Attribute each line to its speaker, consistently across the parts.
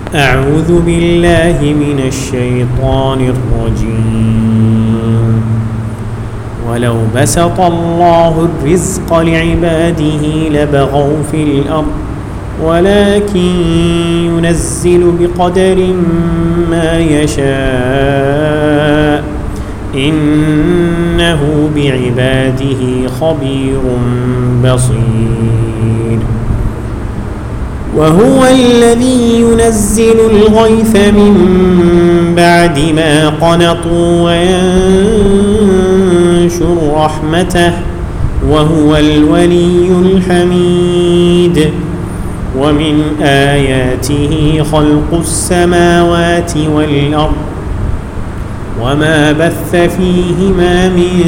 Speaker 1: أعوذ بالله من الشيطان الرجيم. ولو بسط الله الرزق لعباده لبغوا في الأرض ولكن ينزل بقدر ما يشاء إنه بعباده خبير بصير. وهو الذي ينزل الغيث من بعد ما قنطوا وينشر رحمته وهو الولي الحميد. ومن آياته خلق السماوات والأرض وما بث فيهما من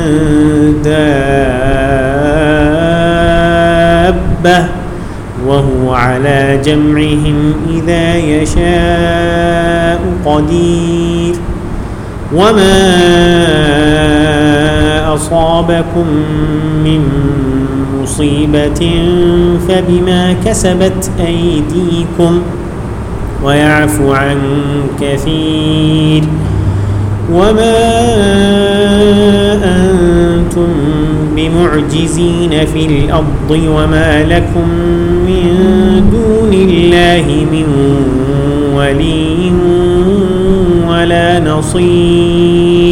Speaker 1: دابة وهو على جمعهم إذا يشاء قدير. وما أصابكم من مصيبة فبما كسبت أيديكم ويعفو عن كثير. وما أنتم بمعجزين في الأرض وما لكم من دون الله من ولي ولا نصير.